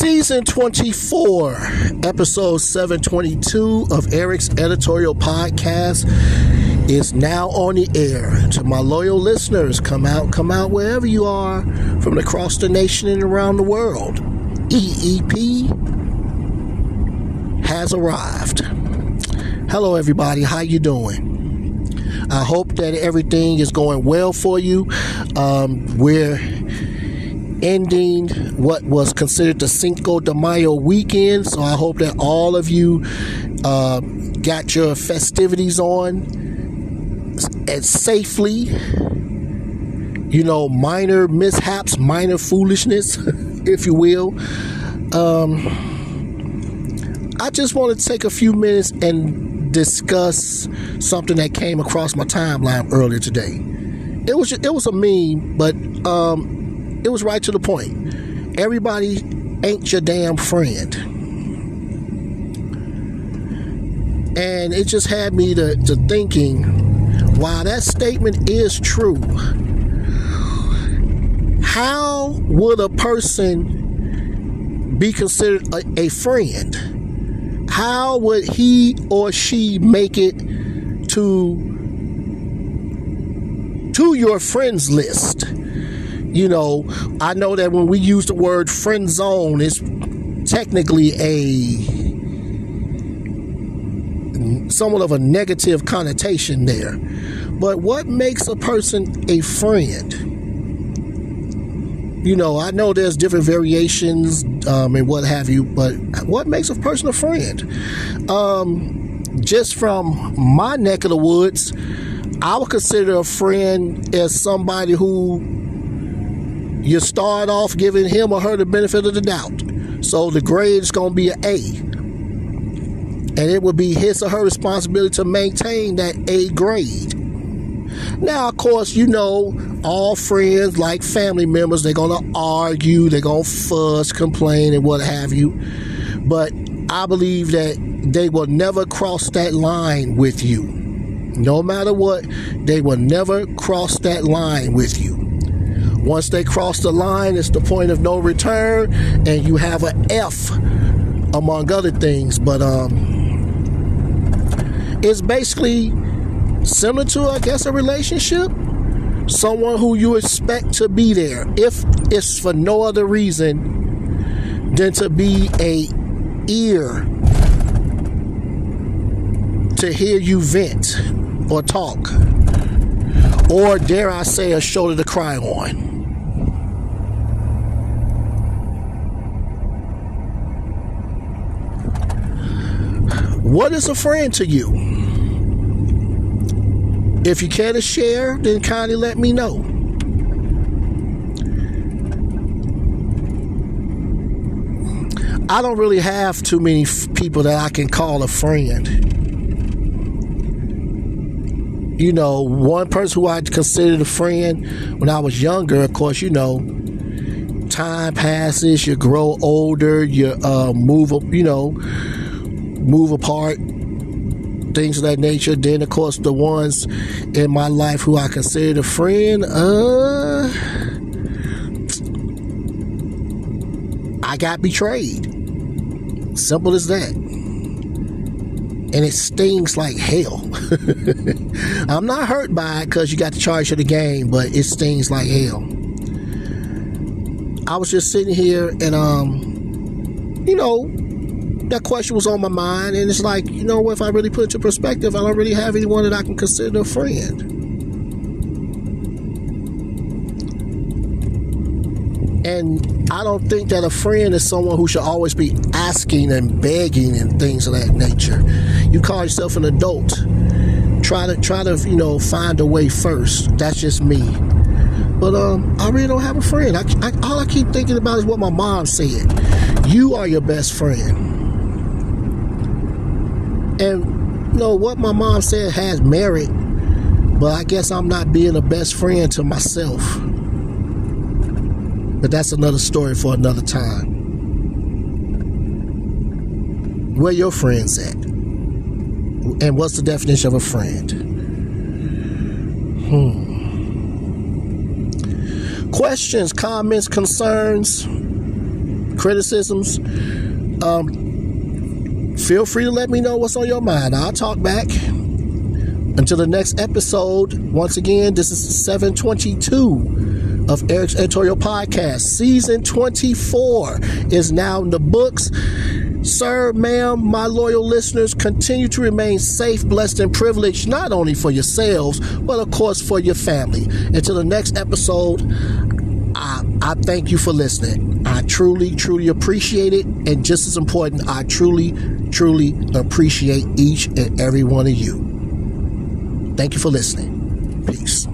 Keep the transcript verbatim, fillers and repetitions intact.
Season twenty-four, episode seven twenty-two of Eric's Editorial Podcast is now on the air. To my loyal listeners, come out, come out wherever you are from across the nation and around the world. E E P has arrived. Hello, everybody. How you doing? I hope that everything is going well for you. Um, we're ending what was considered the Cinco de Mayo weekend, so I hope that all of you uh, got your festivities on and safely. You know, minor mishaps, minor foolishness, if you will. Um, I just want to take a few minutes and discuss something that came across my timeline earlier today. It was it was a meme, but um, it was right to the point. Everybody ain't your damn friend. And it just had me to, to thinking, while that statement is true, how would a person be considered a, a friend? How would he or she make it to, to your friends list? You know, I know that when we use the word friend zone, it's technically a somewhat of a negative connotation there. But what makes a person a friend? You know, I know there's different variations um, and what have you, but what makes a person a friend? Um, just from my neck of the woods, I would consider a friend as somebody who you start off giving him or her the benefit of the doubt. So the grade is going to be an A. And it would be his or her responsibility to maintain that A grade. Now, of course, you know, all friends, like family members, they're going to argue, they're going to fuss, complain, and what have you. But I believe that they will never cross that line with you. No matter what, they will never cross that line with you. Once they cross the line, it's the point of no return, and you have an F, among other things. But um, it's basically similar to, I guess, a relationship. Someone who you expect to be there, if it's for no other reason than to be a ear to hear you vent or talk, or dare I say, a shoulder to cry on. What is a friend to you? If you care to share, then kindly let me know. I don't really have too many f- people that I can call a friend. You know, one person who I considered a friend when I was younger, of course, you know, time passes, you grow older, you uh, move up, you know, move apart, things of that nature. Then, of course, the ones in my life who I considered a friend, uh, I got betrayed. Simple as that. And it stings like hell. I'm not hurt by it because you got the charge of the game, but it stings like hell. I was just sitting here and, um, you know, that question was on my mind, and it's like, you know what, if I really put it into perspective, I don't really have anyone that I can consider a friend. And I don't think that a friend is someone who should always be asking and begging and things of that nature. You call yourself an adult. Try to, try to, you know, find a way first. That's just me. But um, I really don't have a friend. I, I, all I keep thinking about is what my mom said. You are your best friend. And, you know, what my mom said has merit, but I guess I'm not being a best friend to myself. But that's another story for another time. Where your friends at? And what's the definition of a friend? Hmm. Questions, comments, concerns, criticisms, um, feel free to let me know what's on your mind. I'll talk back. Until the next episode, once again, this is seven twenty-two of Eric's Editorial Podcast. Season twenty-four is now in the books. Sir, ma'am, my loyal listeners, continue to remain safe, blessed, and privileged, not only for yourselves, but of course for your family. Until the next episode, I, I thank you for listening. I truly, truly appreciate it. And just as important, I truly, truly appreciate each and every one of you. Thank you for listening. Peace.